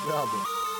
Правда.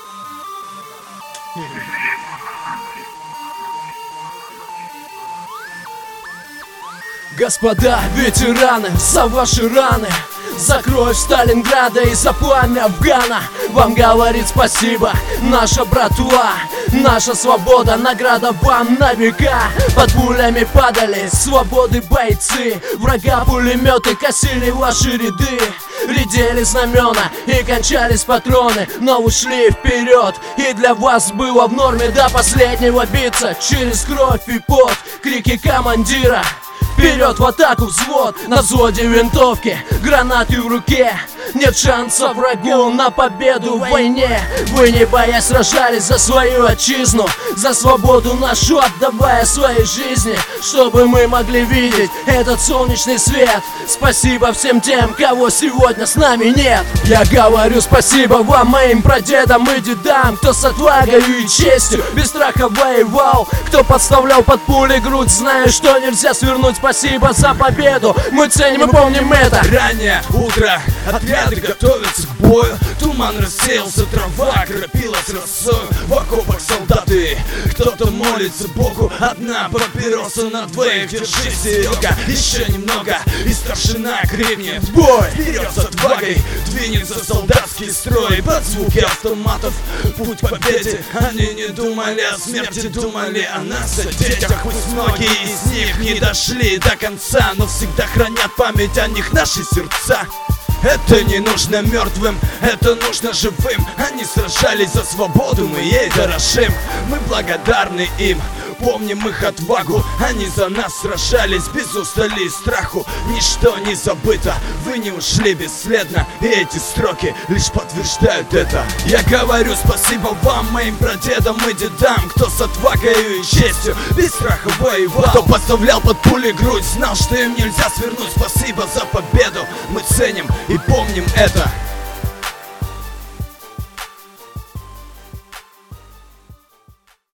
Господа ветераны, за ваши раны, за кровь Сталинграда и за пламя Афгана вам говорит спасибо наша братва, наша свобода, награда вам на века. Под пулями падали свободы бойцы, врага пулеметы косили ваши ряды. Редели знамена и кончались патроны, но ушли вперед, и для вас было в норме до последнего биться. Через кровь и пот, крики командира: вперед в атаку, взвод, на взводе винтовки, гранаты в руке. Нет шанса врагу на победу в войне. Вы не боясь сражались за свою отчизну, за свободу нашу отдавая свои жизни, чтобы мы могли видеть этот солнечный свет. Спасибо всем тем, кого сегодня с нами нет. Я говорю спасибо вам, моим прадедам и дедам, кто с отвагой и честью без страха воевал, кто подставлял под пули грудь, зная, что нельзя свернуть. Спасибо за победу, мы ценим и помним это. Раннее утро, отряды готовятся к бою. Туман рассеялся, трава кропилась росою. В окопах солдаты, кто-то молится Богу. Одна папироса на двоих, держись, Серега, еще немного, и старшина крикнет: в бой! Вперед с отвагой двинется солдатский строй. Под звуки автоматов путь к победе. Они не думали о смерти, думали о нас, о детях. Пусть многие из них не дошли до конца, но всегда хранят память о них наши сердца. Это не нужно мертвым, это нужно живым. Они сражались за свободу, мы ей дорожим. Мы благодарны им, помним их отвагу. Они за нас сражались без устали и страху. Ничто не забыто, вы не ушли бесследно, и эти строки лишь подтверждают это. Я говорю спасибо вам, моим прадедам и дедам, кто с отвагой и честью без страха воевал, кто подставлял под пули грудь, знал, что им нельзя свернуть. Спасибо за победу, мы ценим и помним это.